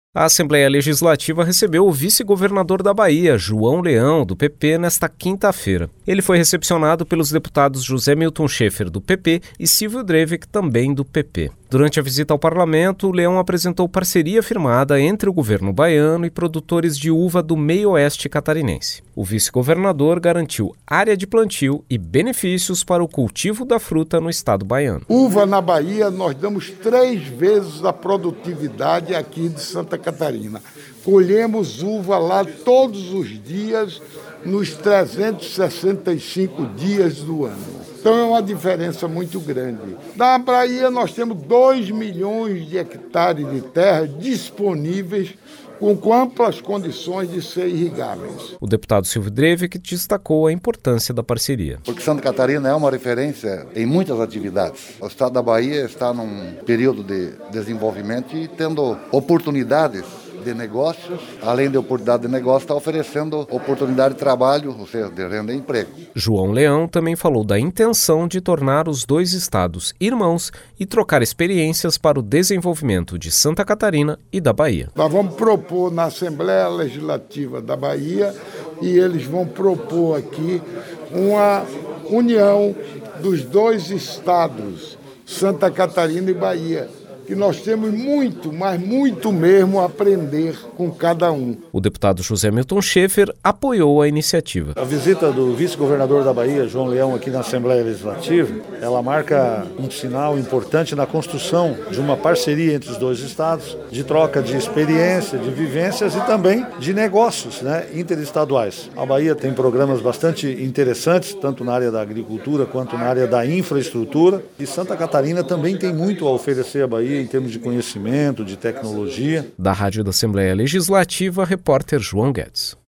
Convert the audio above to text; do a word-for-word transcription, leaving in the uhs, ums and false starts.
A Assembleia Legislativa recebeu o vice-governador da Bahia, João Leão, do P P, nesta quinta-feira. Ele foi recepcionado pelos deputados José Milton Schaefer, do P P, e Silvio Drevik, também do P P. Durante a visita ao parlamento, o Leão apresentou parceria firmada entre o governo baiano e produtores de uva do meio-oeste catarinense. O vice-governador garantiu área de plantio e benefícios para o cultivo da fruta no estado baiano. Uva na Bahia, nós damos três vezes a produtividade aqui de Santa Catarina. Colhemos uva lá todos os dias, nos trezentos e sessenta e cinco dias do ano. Então é uma diferença muito grande. Na Bahia nós temos dois milhões de hectares de terra disponíveis com amplas condições de ser irrigáveis. O deputado Silvio Drevik destacou a importância da parceria. Porque Santa Catarina é uma referência em muitas atividades. O estado da Bahia está num período de desenvolvimento e tendo oportunidades de negócios, além de oportunidade de negócio, está oferecendo oportunidade de trabalho, ou seja, de renda e emprego. João Leão também falou da intenção de tornar os dois estados irmãos e trocar experiências para o desenvolvimento de Santa Catarina e da Bahia. Nós vamos propor na Assembleia Legislativa da Bahia e eles vão propor aqui uma união dos dois estados, Santa Catarina e Bahia. E nós temos muito, mas muito mesmo a aprender com cada um. O deputado José Milton Schaefer apoiou a iniciativa. A visita do vice-governador da Bahia, João Leão, aqui na Assembleia Legislativa, ela marca um sinal importante na construção de uma parceria entre os dois estados, de troca de experiência, de vivências e também de negócios, né, interestaduais. A Bahia tem programas bastante interessantes, tanto na área da agricultura quanto na área da infraestrutura, e Santa Catarina também tem muito a oferecer à Bahia em termos de conhecimento, de tecnologia. Da Rádio da Assembleia Legislativa, repórter João Guedes.